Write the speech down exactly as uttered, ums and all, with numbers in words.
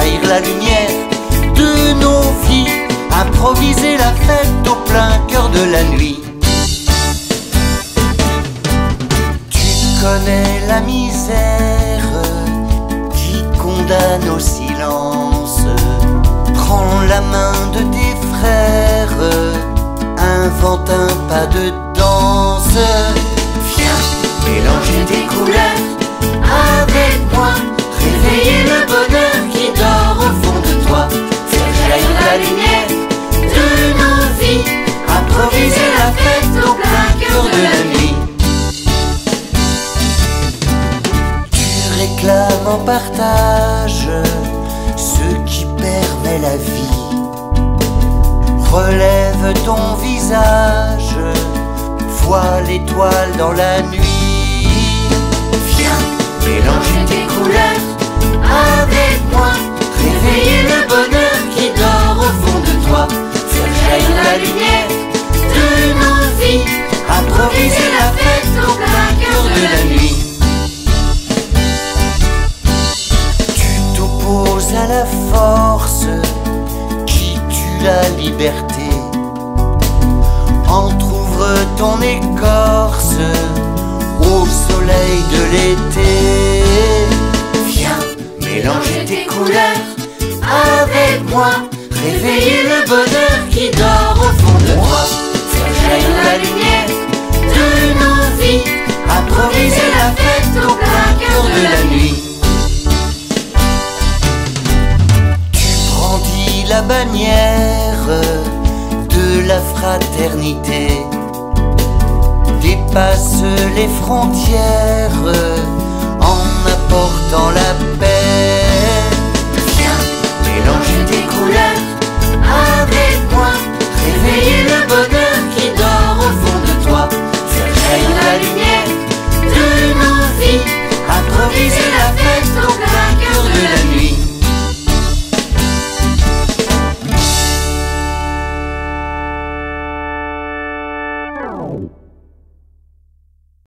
jaillir la lumière de nos vies, improviser la fête au plein cœur de la nuit. Tu connais la misère qui condamne au silence. Prends la main de tes frères, invente un pas de danse. Viens mélanger tes couleurs avec moi, réveiller le bonheur qui dort au fond de toi, faire jaillir la lumière de nos vies, improviser la fête au plein cœur de la nuit. Tu réclames en partage ce qui permet la vie. Relève ton visage, vois l'étoile dans la nuit. Viens mélanger tes couleurs avec moi, réveiller le bonheur qui dort au fond de toi, faire jaillir la lumière de nos vies, improviser la fête au plein cœur de la nuit. Tu t'opposes à la force qui tue la liberté. Entr'ouvre ton écorce au soleil de l'été. Viens mélanger tes couleurs avec moi, réveiller le bonheur qui dort au fond de toi, faire jaillir la lumière de nos vies, improviser la fête au plein cœur de la nuit. Tu brandis la bannière de la fraternité, dépasse les frontières,